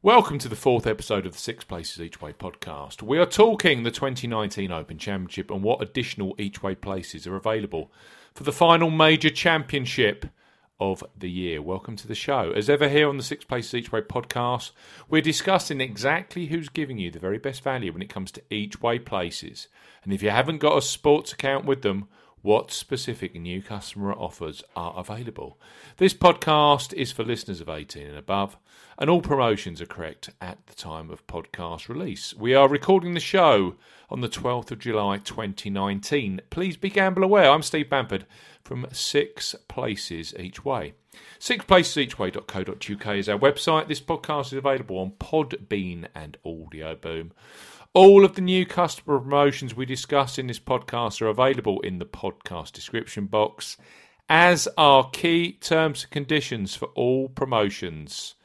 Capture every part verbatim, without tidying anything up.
Welcome to the fourth episode of the Six Places Each Way podcast. We are talking the twenty nineteen Open Championship and what additional each way places are available for the final major championship of the year. Welcome to the show. As ever here on the Six Places Each Way podcast, we're discussing exactly who's giving you the very best value when it comes to each way places. And if you haven't got a sports account with them, what specific new customer offers are available. This podcast is for listeners of eighteen and above, and all promotions are correct at the time of podcast release. We are recording the show on the twelfth of July twenty nineteen. Please be gamble aware. I'm Steve Bamford from Six Places Each Way. six places each way dot co dot uk is our website. This podcast is available on Podbean and Audio Boom. All of the new customer promotions we discuss in this podcast are available in the podcast description box, as are key terms and conditions for all promotions.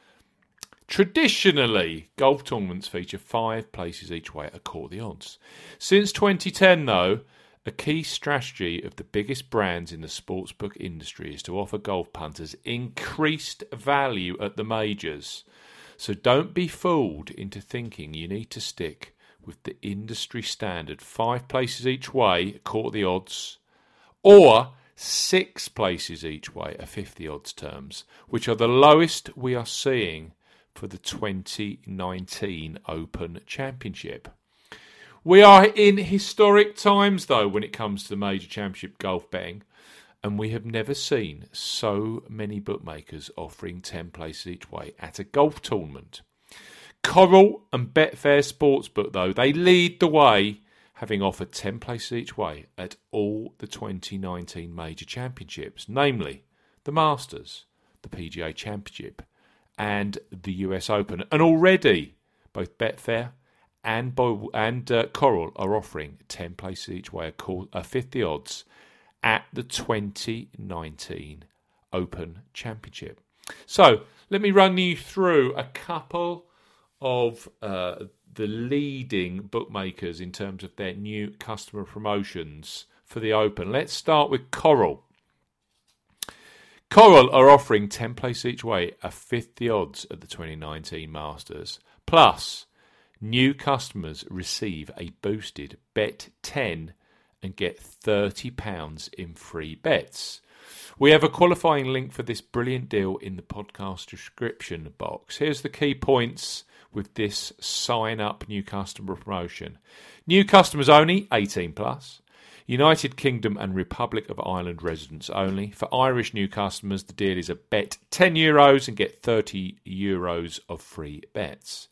Traditionally, golf tournaments feature five places each way at Court the Odds. Since twenty ten, though, a key strategy of the biggest brands in the sportsbook industry is to offer golf punters increased value at the majors. So don't be fooled into thinking you need to stick with the industry standard five places each way at Court the Odds, or six places each way at fifty odds terms, which are the lowest we are seeing for the twenty nineteen Open Championship. We are in historic times, though, when it comes to the major championship golf betting, and we have never seen so many bookmakers offering ten places each way at a golf tournament. Coral and Betfair Sportsbook, though, they lead the way, having offered ten places each way at all the twenty nineteen major championships, namely the Masters, the P G A Championship, and the U S Open. And already, both Betfair and, Bo- and uh, Coral are offering ten places each way at fifty odds at the twenty nineteen Open Championship. So, let me run you through a couple of uh, the leading bookmakers in terms of their new customer promotions for the Open. Let's start with Coral. Coral are offering ten places each way at fifty odds at the twenty nineteen Masters. Plus, new customers receive a boosted bet ten and get thirty pounds in free bets. We have a qualifying link for this brilliant deal in the podcast description box. Here's the key points with this sign-up new customer promotion. New customers only, eighteen plus. United Kingdom and Republic of Ireland residents only. For Irish new customers, the deal is a bet ten euros and get thirty euros of free bets.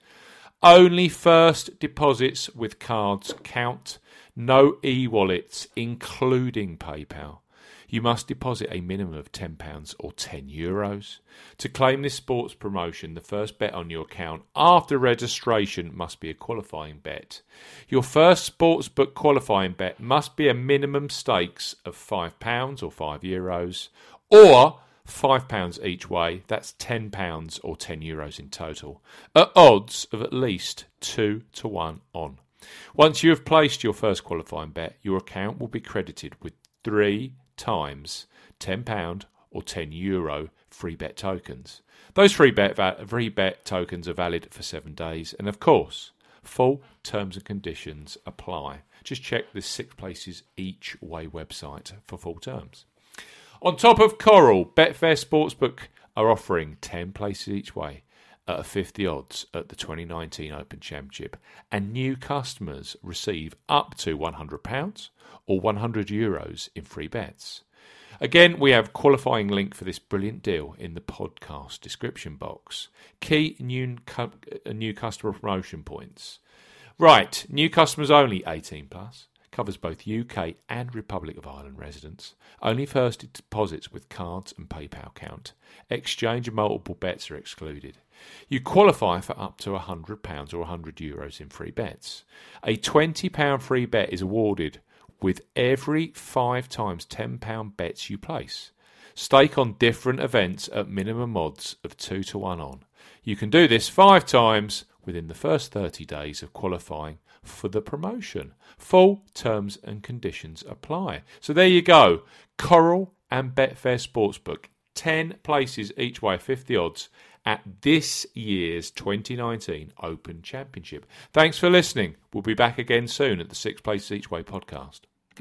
Only first deposits with cards count. No e-wallets, including PayPal. You must deposit a minimum of ten pounds or ten euros. To claim this sports promotion, the first bet on your account after registration must be a qualifying bet. Your first sportsbook qualifying bet must be a minimum stakes of five pounds or five euros, or five pounds each way. That's ten pounds or ten euros in total, at odds of at least two to one on. Once you have placed your first qualifying bet, your account will be credited with three times ten pounds or ten euro free bet tokens. Those free bet, va- free bet tokens are valid for seven days, and of course, full terms and conditions apply. Just check the Six Places Each Way website for full terms. On top of Coral, Betfair Sportsbook are offering ten places each way at fifty odds at the twenty nineteen Open Championship, and new customers receive up to one hundred pounds or one hundred euros in free bets. Again, we have a qualifying link for this brilliant deal in the podcast description box. Key new, cu- new customer promotion points. Right, new customers only, eighteen plus. Covers both U K and Republic of Ireland residents. Only first deposits with cards and PayPal count. Exchange and multiple bets are excluded. You qualify for up to one hundred pounds or one hundred euros in free bets. A twenty pounds free bet is awarded with every five times ten pounds bets you place. Stake on different events at minimum odds of two to one on. You can do this five times within the first thirty days of qualifying for the promotion. Full terms and conditions apply. So there you go. Coral and Betfair Sportsbook. ten places each way, fifty odds at this year's twenty nineteen Open Championship. Thanks for listening. We'll be back again soon at the Six Places Each Way podcast.